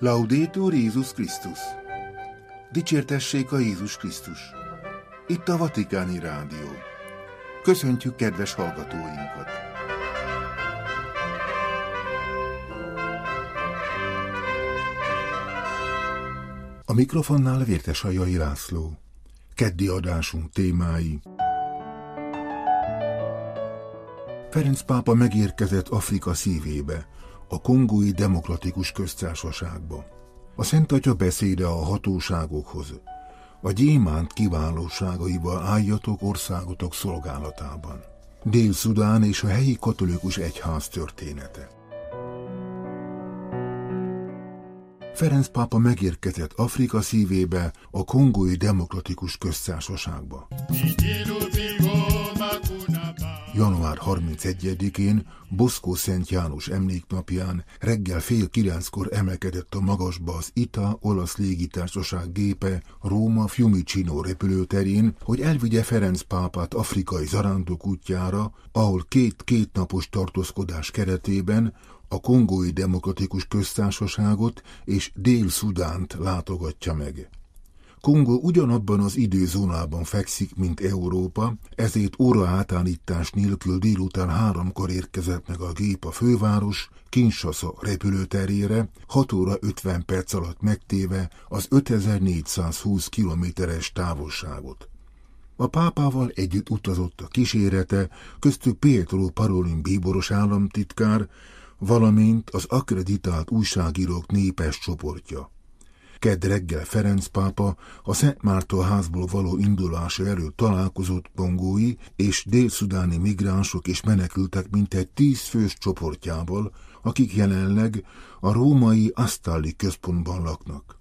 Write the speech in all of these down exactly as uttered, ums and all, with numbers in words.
Laudetur Jézus Krisztus! Dicsértessék a Jézus Krisztus! Itt a Vatikáni Rádió. Köszöntjük kedves hallgatóinkat! A mikrofonnál Vértesajai László. Keddi adásunk témái. Ferenc pápa megérkezett Afrika szívébe, a Kongói Demokratikus Köztársaságba. A Szent Atya beszéde a hatóságokhoz. A gyémánt kiválóságaival álljatok országotok szolgálatában. Dél-Szudán és a helyi katolikus egyház története. Ferenc pápa megérkezett Afrika szívébe, a Kongói Demokratikus Köztársaságba. január harmincegyedikén, Boszkó Szent János emléknapján reggel fél kilenckor emelkedett a magasba az I T A olasz légitársaság gépe Róma Fiumicino repülőterén, hogy elvigye Ferenc pápát afrikai zarándok útjára, ahol két kétnapos tartózkodás keretében a Kongói Demokratikus Köztársaságot és Dél-Szudánt látogatja meg. Kongó ugyanabban az időzónában fekszik, mint Európa, ezért óraátállítás nélkül délután háromkor érkezett meg a gép a főváros Kinshasa repülőterére, hat óra ötven perc alatt megtéve az ötezer-négyszázhúsz kilométeres távolságot. A pápával együtt utazott a kísérete, köztük Pietro Parolin bíboros államtitkár, valamint az akkreditált újságírók népes csoportja. Kedd reggel Ferenc pápa a Szent Márton házból való indulása előtt találkozott kongói és dél-szudáni migránsok és menekültek mintegy tíz fős csoportjával, akik jelenleg a római Asztali központban laknak.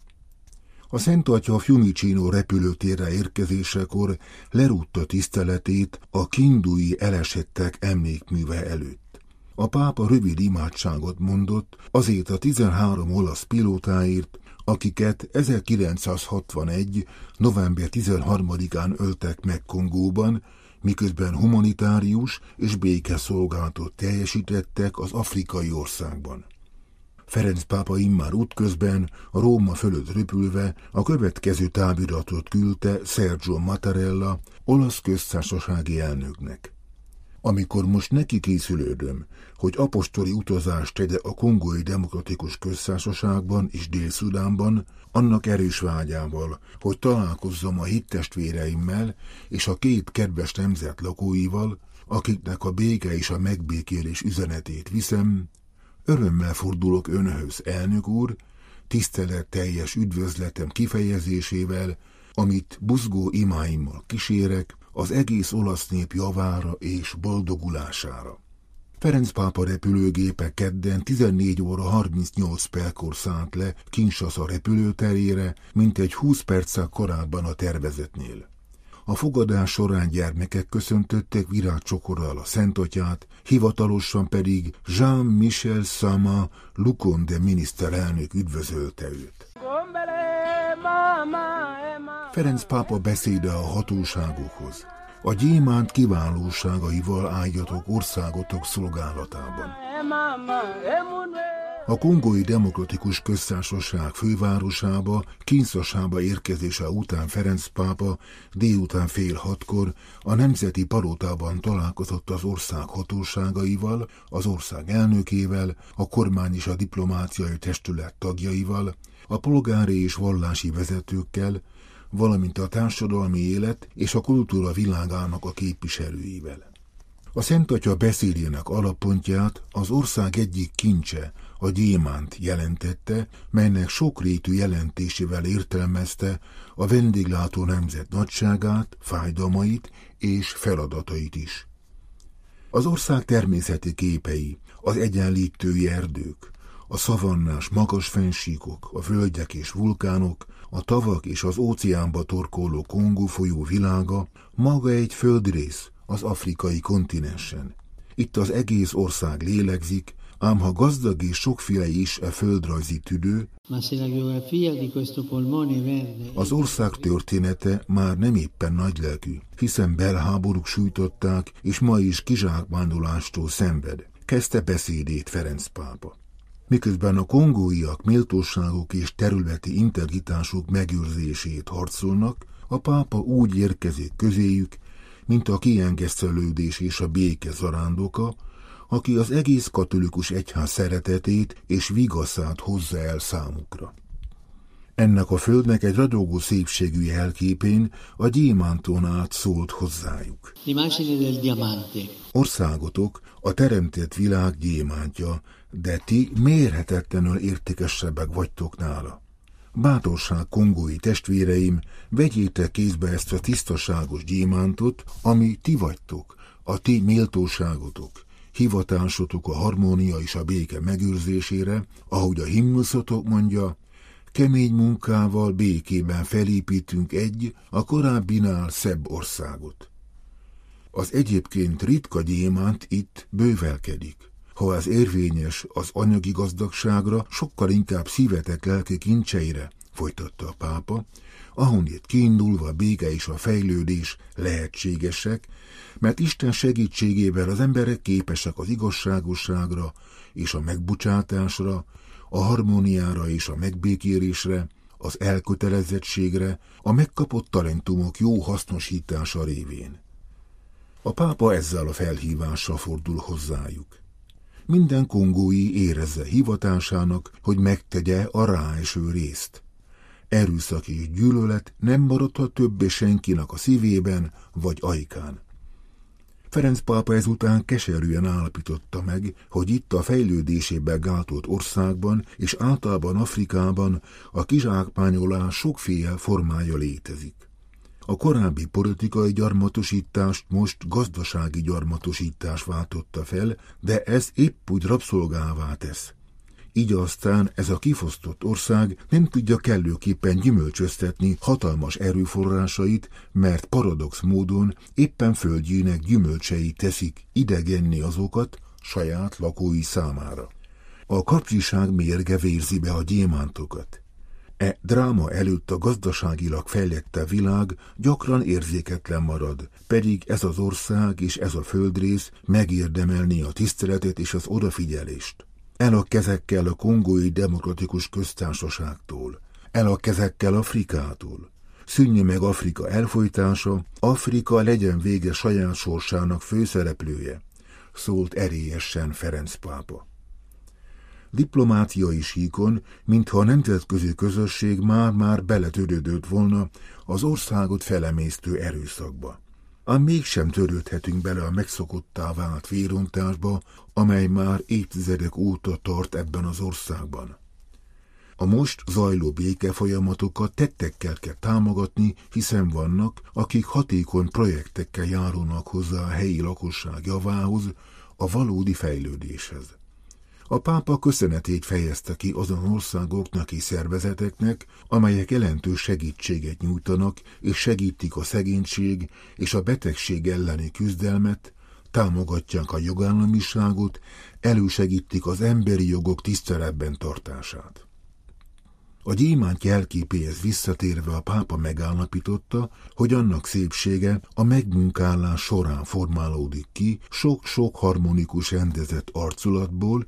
A Szent Atya Fiumicino repülőtérre érkezésekor lerúgta tiszteletét a kindui elesettek emlékműve előtt. A pápa rövid imádságot mondott azért a tizenhárom olasz pilótáért, akiket ezerkilencszázhatvanegy. november tizenharmadikán öltek meg Kongóban, miközben humanitárius és békeszolgálatot teljesítettek az afrikai országban. Ferenc pápa immár útközben a Róma fölött röpülve a következő táviriratot küldte Sergio Mattarella, olasz köztársasági elnöknek. Amikor most neki készülődöm, hogy apostoli utazást tegye a Kongói Demokratikus Köztársaságban és Dél-Szudánban, annak erős vágyával, hogy találkozzam a hittestvéreimmel és a két kedves nemzet lakóival, akiknek a béke és a megbékélés üzenetét viszem, örömmel fordulok önhöz, elnök úr, tiszteletteljes üdvözletem kifejezésével, amit buzgó imáimmal kísérek, az egész olasz nép javára és boldogulására. Ferenc pápa repülőgépe kedden tizennégy óra harmincnyolc perckor szállt le Kinshasa repülőterére, mintegy húsz perccel korábban a tervezetnél. A fogadás során gyermekek köszöntöttek virágcsokorral a Szent Atyát, hivatalosan pedig Jean-Michel Sama Lukonde miniszterelnök üdvözölte őt. Ferenc pápa beszéde a hatóságokhoz. A gyémánt kiválóságaival álljatok országotok szolgálatában. A Kongói Demokratikus Köztársaság fővárosába, Kinshasába érkezése után Ferenc pápa délután fél hatkor a Nemzeti Palotában találkozott az ország hatóságaival, az ország elnökével, a kormány és a diplomáciai testület tagjaival, a polgári és vallási vezetőkkel, valamint a társadalmi élet és a kultúra világának a képviselőivel. A Szent Atya beszédének alappontját az ország egyik kincse, a gyémánt jelentette, melynek sokrétű jelentésével értelmezte a vendéglátó nemzet nagyságát, fájdalmait és feladatait is. Az ország természeti képei, az egyenlítői erdők, a szavannás magas fennsíkok, a völgyek és vulkánok, a tavak és az óceánba torkoló Kongó folyó világa maga egy földrész az afrikai kontinensen. Itt az egész ország lélegzik, ám ha gazdag és sokféle is a földrajzi tüdő, az ország története már nem éppen nagylelkű, hiszen belháborúk sújtották, és ma is kizsákmányolástól szenved. Kezdte beszédét Ferenc pápa. Miközben a kongóiak méltóságuk és területi integritásuk megőrzését harcolnak, a pápa úgy érkezik közéjük, mint a kiengesztelődés és a béke zarándoka, aki az egész katolikus egyház szeretetét és vigaszát hozza el számukra. Ennek a földnek egy ragyogó szépségű jelképén a gyémánton át szólt hozzájuk. Országotok a teremtett világ gyémántja, de ti mérhetetlenül értékesebbek vagytok nála. Bátorság, kongói testvéreim, vegyétek kézbe ezt a tisztaságos gyémántot, ami ti vagytok, a ti méltóságotok, hivatásotok a harmónia és a béke megőrzésére, ahogy a himnuszotok mondja, kemény munkával békében felépítünk egy, a korábbinál szebb országot. Az egyébként ritka gyémánt itt bővelkedik. Ha ez érvényes az anyagi gazdagságra, sokkal inkább szívetek lelki kincseire, folytatta a pápa, ahonnét kiindulva a béke és a fejlődés lehetségesek, mert Isten segítségével az emberek képesek az igazságosságra és a megbocsátásra, a harmóniára és a megbékélésre, az elkötelezettségre, a megkapott talentumok jó hasznosítása révén. A pápa ezzel a felhívással fordul hozzájuk. Minden kongói érezze hivatásának, hogy megtegye a ráeső részt. Erőszak és gyűlölet nem maradhat többé senkinek a szívében vagy ajkán. Ferenc pápa ezután keserűen állapította meg, hogy itt a fejlődésében gátolt országban és általában Afrikában a kizsákmányolás sokféle formája létezik. A korábbi politikai gyarmatosítást most gazdasági gyarmatosítás váltotta fel, de ez épp úgy rabszolgává tesz. Így aztán ez a kifosztott ország nem tudja kellőképpen gyümölcsöztetni hatalmas erőforrásait, mert paradox módon éppen földjének gyümölcsei teszik idegenni azokat saját lakói számára. A kapcsiság mérge vérzi be a gyémántokat. E dráma előtt a gazdaságilag fejlettebb világ gyakran érzéketlen marad, pedig ez az ország és ez a földrész megérdemelné a tiszteletet és az odafigyelést. El a kezekkel a Kongói Demokratikus Köztársaságtól, el a kezekkel Afrikától. Szűnje meg Afrika elfojtása, Afrika legyen vége saját sorsának főszereplője, szólt erélyesen Ferenc pápa. Diplomáciai síkon, mintha a nemzetközi közösség már-már beletörődött volna az országot felemésztő erőszakba. Ám mégsem törődhetünk bele a megszokottá vált vérontásba, amely már évtizedek óta tart ebben az országban. A most zajló békefolyamatokat tettekkel kell támogatni, hiszen vannak, akik hatékony projektekkel járulnak hozzá a helyi lakosság javához, a valódi fejlődéshez. A pápa köszönetét fejezte ki azon országoknak és szervezeteknek, amelyek jelentős segítséget nyújtanak és segítik a szegénység és a betegség elleni küzdelmet, támogatják a jogállamiságot, elősegítik az emberi jogok tiszteletben tartását. A gyémánt jelképéhez visszatérve a pápa megállapította, hogy annak szépsége a megmunkálás során formálódik ki sok-sok harmonikus rendezett arculatból,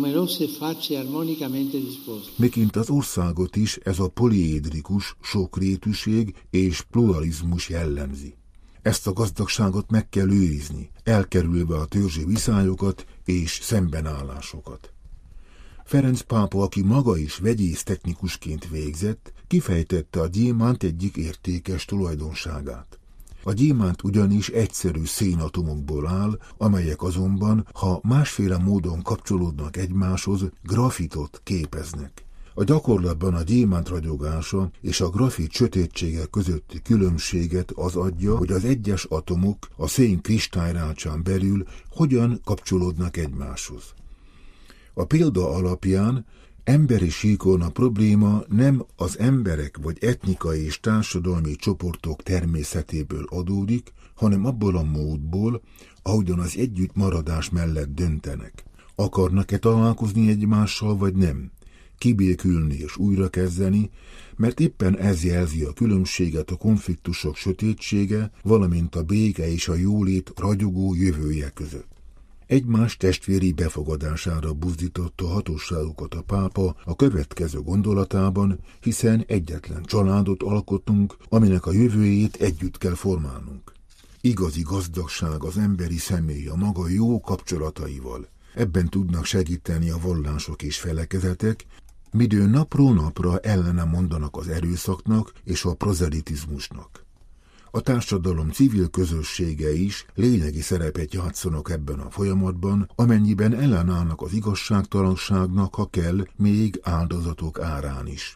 miként az országot is ez a poliédrikus sokrétűség és pluralizmus jellemzi. Ezt a gazdagságot meg kell őrizni, elkerülve a törzsi viszályokat és szembenállásokat. Ferenc pápa, aki maga is vegyész technikusként végzett, kifejtette a gyémánt egyik értékes tulajdonságát. A gyémánt ugyanis egyszerű szénatomokból áll, amelyek azonban, ha másféle módon kapcsolódnak egymáshoz, grafitot képeznek. A gyakorlatban a gyémánt ragyogása és a grafit sötétsége közötti különbséget az adja, hogy az egyes atomok a szén kristályrácsán belül hogyan kapcsolódnak egymáshoz. A példa alapján emberi síkon a probléma nem az emberek vagy etnikai és társadalmi csoportok természetéből adódik, hanem abból a módból, ahogyan az együttmaradás mellett döntenek. Akarnak-e találkozni egymással vagy nem? Kibékülni és újrakezdeni, mert éppen ez jelzi a különbséget a konfliktusok sötétsége, valamint a béke és a jólét ragyogó jövője között. Egymás testvéri befogadására buzdította hatóságokat a pápa a következő gondolatában, hiszen egyetlen családot alkotunk, aminek a jövőjét együtt kell formálnunk. Igazi gazdagság az emberi személy a maga jó kapcsolataival. Ebben tudnak segíteni a vallások és felekezetek, midő napról napra ellene mondanak az erőszaknak és a prozelitizmusnak. A társadalom civil közössége is lényegi szerepet játszanak ebben a folyamatban, amennyiben ellenállnak az igazságtalanságnak, ha kell, még áldozatok árán is.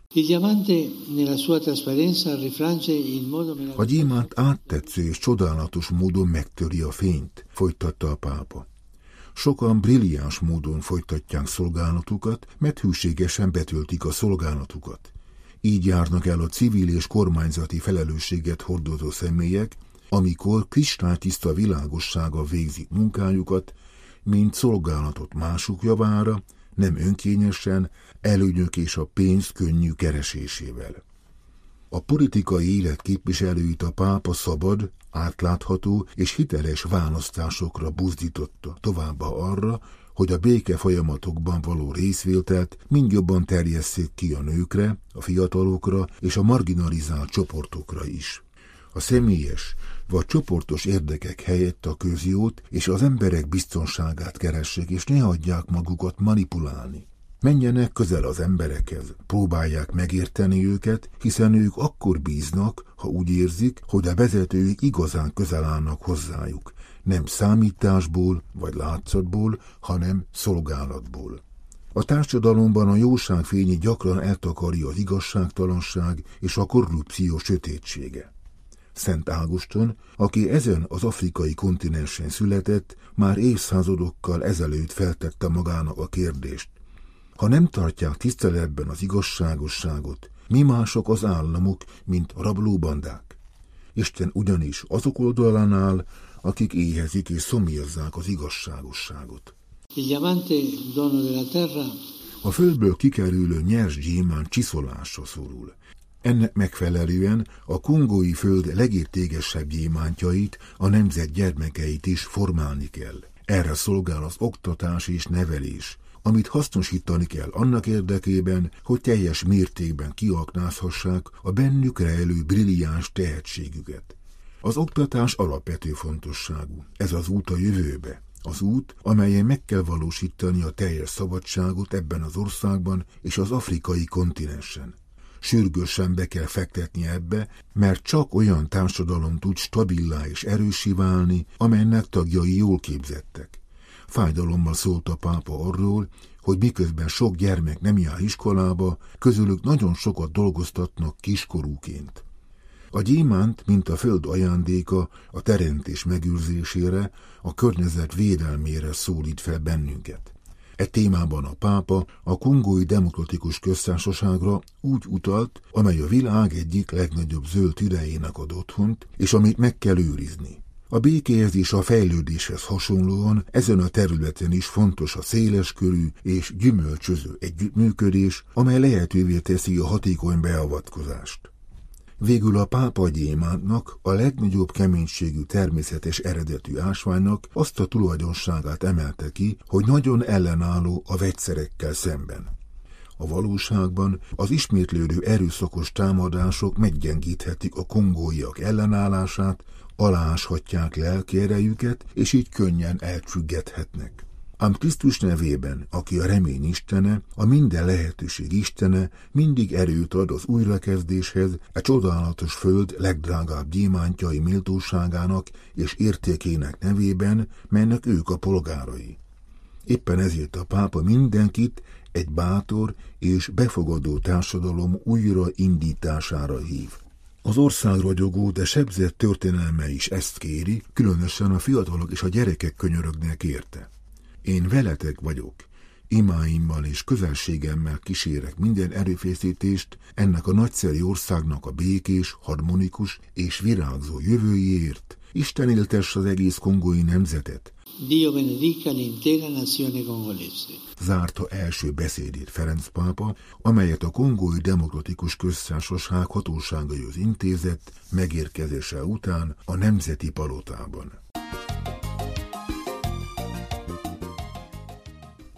A gyémánt áttetsző és csodálatos módon megtöri a fényt, folytatta a pápa. Sokan brilliáns módon folytatják szolgálatukat, mert hűségesen betöltik a szolgálatukat. Így járnak el a civil és kormányzati felelősséget hordozó személyek, amikor kristálytiszta világossága végzik munkájukat, mint szolgálatot mások javára, nem önkényesen, előnyök és a pénz könnyű keresésével. A politikai élet képviselőit a pápa szabad, átlátható és hiteles választásokra buzdította, továbbá arra, hogy a béke folyamatokban való részvételt mind jobban terjesszék ki a nőkre, a fiatalokra és a marginalizált csoportokra is. A személyes vagy csoportos érdekek helyett a közjót és az emberek biztonságát keressék, és ne hagyják magukat manipulálni. Menjenek közel az emberekhez, próbálják megérteni őket, hiszen ők akkor bíznak, ha úgy érzik, hogy a vezetőik igazán közel állnak hozzájuk, nem számításból vagy látszatból, hanem szolgálatból. A társadalomban a jóság fényi gyakran eltakarja az igazságtalanság és a korrupció sötétsége. Szent Ágoston, aki ezen az afrikai kontinensen született, már évszázadokkal ezelőtt feltette magának a kérdést: ha nem tartják tiszteletben az igazságosságot, mi mások az államok, mint rablóbandák? Isten ugyanis azok oldalán áll, akik éhezik és szomjazzák az igazságosságot. A földből kikerülő nyers gyémánt csiszolásra szorul. Ennek megfelelően a kongói föld legértékesebb gyémántjait, a nemzet gyermekeit is formálni kell. Erre szolgál az oktatás és nevelés, amit hasznosítani kell annak érdekében, hogy teljes mértékben kiaknázhassák a bennük rejlő brilliáns tehetségüket. Az oktatás alapvető fontosságú. Ez az út a jövőbe. Az út, amelyen meg kell valósítani a teljes szabadságot ebben az országban és az afrikai kontinensen. Sürgősen be kell fektetni ebbe, mert csak olyan társadalom tud stabilá és erőssé válni, amelynek tagjai jól képzettek. Fájdalommal szólt a pápa arról, hogy miközben sok gyermek nem jár iskolába, közülük nagyon sokat dolgoztatnak kiskorúként. A gyémánt, mint a föld ajándéka, a teremtés megőrzésére, a környezet védelmére szólít fel bennünket. E témában a pápa a Kongói Demokratikus Köztársaságra úgy utalt, amely a világ egyik legnagyobb zöld hüvelyének ad otthont, és amit meg kell őrizni. A békéhez és a fejlődéshez hasonlóan ezen a területen is fontos a széleskörű és gyümölcsöző együttműködés, amely lehetővé teszi a hatékony beavatkozást. Végül a pápa gyémántnak, a legnagyobb keménységű természetes eredetű ásványnak azt a tulajdonságát emelte ki, hogy nagyon ellenálló a vegyszerekkel szemben. A valóságban az ismétlődő erőszakos támadások meggyengíthetik a kongóiak ellenállását, alááshatják lelki erejüket, és így könnyen elcsüggethetnek. Ám Krisztus nevében, aki a remény istene, a minden lehetőség istene, mindig erőt ad az újrakezdéshez, a csodálatos föld legdrágább gyémántjai méltóságának és értékének nevében, melynek ők a polgárai. Éppen ezért a pápa mindenkit egy bátor és befogadó társadalom újraindítására hív. Az ország ragyogó, de sebzett történelme is ezt kéri, különösen a fiatalok és a gyerekek könyörögnek érte. Én veletek vagyok, imáimmal és közelségemmel kísérek minden erőfeszítést ennek a nagyszerű országnak a békés, harmonikus és virágzó jövőjéért. Isten éltesse az egész kongói nemzetet. Dio benedica l'intera nazione congolese. Zárta első beszédét Ferenc pápa, amelyet a Kongói Demokratikus Köztársaság hatóságaihoz intézett megérkezése után a Nemzeti Palotában.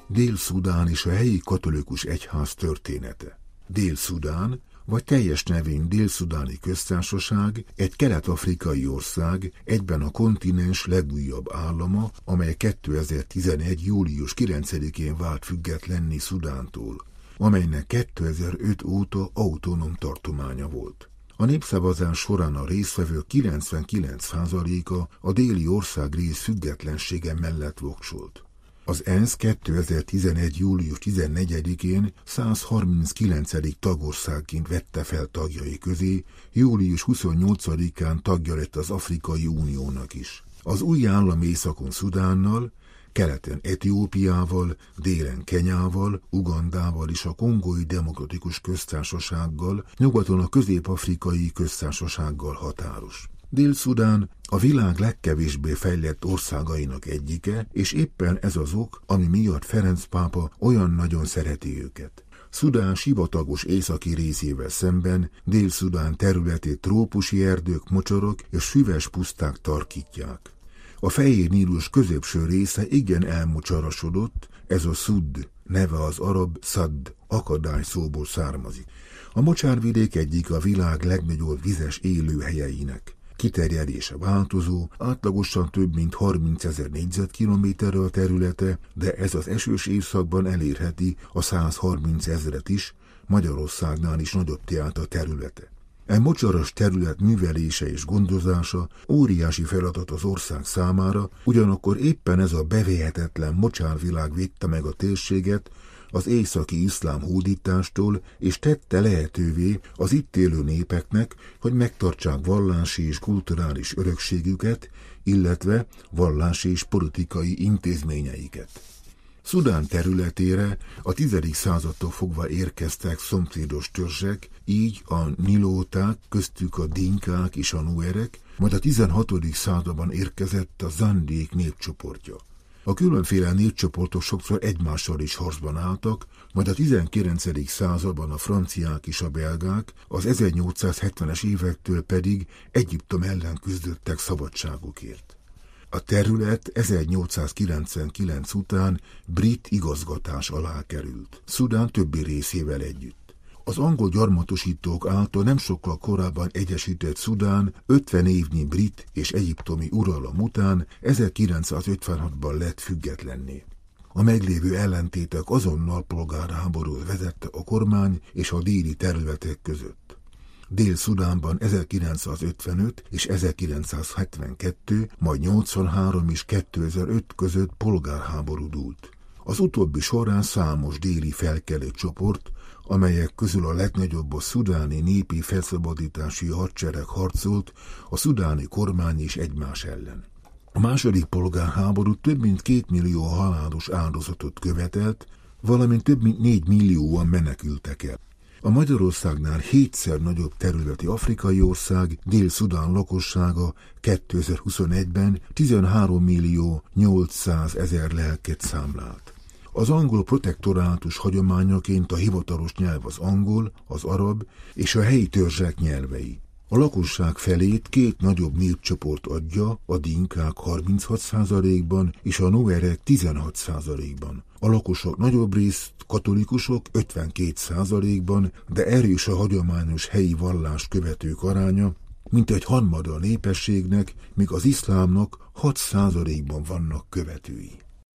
Dél-Szudán és a helyi katolikus egyház története. Dél-Szudán, vagy teljes nevén Dél-Szudáni Köztársaság, egy kelet-afrikai ország, egyben a kontinens legújabb állama, amely kétezer-tizenegy. július kilencedikén vált függetlenné Szudántól, amelynek kétezer-öt óta autonóm tartománya volt. A népszavazás során a résztvevők kilencvenkilenc százaléka a déli ország rész függetlensége mellett voksolt. Az ENSZ kétezer-tizenegy. július tizennegyedikén száz harminckilencedik tagországként vette fel tagjai közé, július huszonnyolcadikán tagja lett az Afrikai Uniónak is. Az új állam északon Szudánnal, keleten Etiópiával, délen Kenyával, Ugandával és a Kongói Demokratikus Köztársasággal, nyugaton a Közép-Afrikai Köztársasággal határos. Dél-Szudán a világ legkevésbé fejlett országainak egyike, és éppen ez az ok, ami miatt Ferenc pápa olyan nagyon szereti őket. Szudán sivatagos északi részével szemben Dél-Szudán területét trópusi erdők, mocsarok és füves puszták tarkítják. A Fehér Nílus középső része igen elmocsarasodott, ez a Szudd, neve az arab Szadd akadály szóból származik. A mocsárvidék egyik a világ legnagyobb vizes élőhelyeinek. Kiterjedése változó, átlagosan több mint harmincezer négyzetkilométerre a területe, de ez az esős évszakban elérheti a százharmincezret is, Magyarországnál is nagyobb tehát a területe. E mocsaras terület művelése és gondozása óriási feladat az ország számára, ugyanakkor éppen ez a bevéhetetlen mocsárvilág védte meg a térséget az északi iszlám hódítástól, és tette lehetővé az itt élő népeknek, hogy megtartsák vallási és kulturális örökségüket, illetve vallási és politikai intézményeiket. Szudán területére a tizedik századtól fogva érkeztek szomszédos törzsek, így a nilóták, köztük a dinkák és a nuerek, majd a tizenhatodik században érkezett a zandék népcsoportja. A különféle népcsoportok sokszor egymással is harcban álltak, majd a tizenkilencedik században a franciák és a belgák, az ezernyolcszázhetvenes évektől pedig Egyiptom ellen küzdöttek szabadságukért. A terület ezernyolcszázkilencvenkilenc után brit igazgatás alá került, Szudán többi részével együtt. Az angol gyarmatosítók által nem sokkal korábban egyesített Szudán ötven évnyi brit és egyiptomi uralom után ezerkilencszázötvenhatban lett függetlenné. A meglévő ellentétek azonnal polgárháborút vezette a kormány és a déli területek között. Dél-Szudánban ezerkilencszázötvenöt és ezerkilencszázhetvenkettő, majd nyolcvanhárom és kétezer-öt között polgárháború dúlt. Az utóbbi során számos déli felkelő csoport, amelyek közül a legnagyobb a szudáni népi felszabadítási hadsereg harcolt a szudáni kormány és egymás ellen. A második polgárháború több mint két millió halálos áldozatot követelt, valamint több mint négy millióan menekültek el. A Magyarországnál hétszer nagyobb területi afrikai ország, Dél-Szudán lakossága kétezer-huszonegyben tizenhárom millió nyolcszázezer lelket számlált. Az angol protektorátus hagyományaként a hivatalos nyelv az angol, az arab és a helyi törzsek nyelvei. A lakosság felét két nagyobb népcsoport adja, a dinkák harminchat százalékban és a nuerek tizenhat százalékban. A lakosok nagyobb részt katolikusok ötvenkét százalékban, de erős a hagyományos helyi vallás követők aránya, mint egy harmada a népességnek, míg az iszlámnak hat százalékban vannak követői.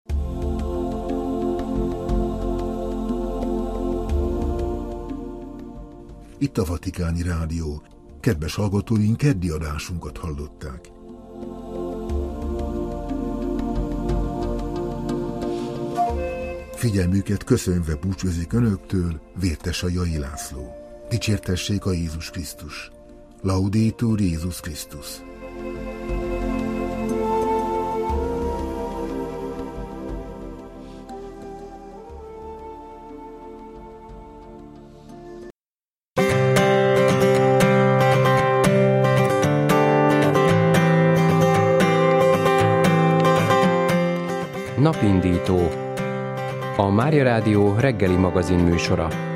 Itt a Vatikáni Rádió. Kedves hallgatóink, keddi adásunkat hallották. Figyelmüket köszönve búcsúzik önöktől Vértes Jai László. Dicsértessék a Jézus Krisztus. Laudetur Jézus Krisztus. Napindító. A Mária Rádió reggeli magazin műsora.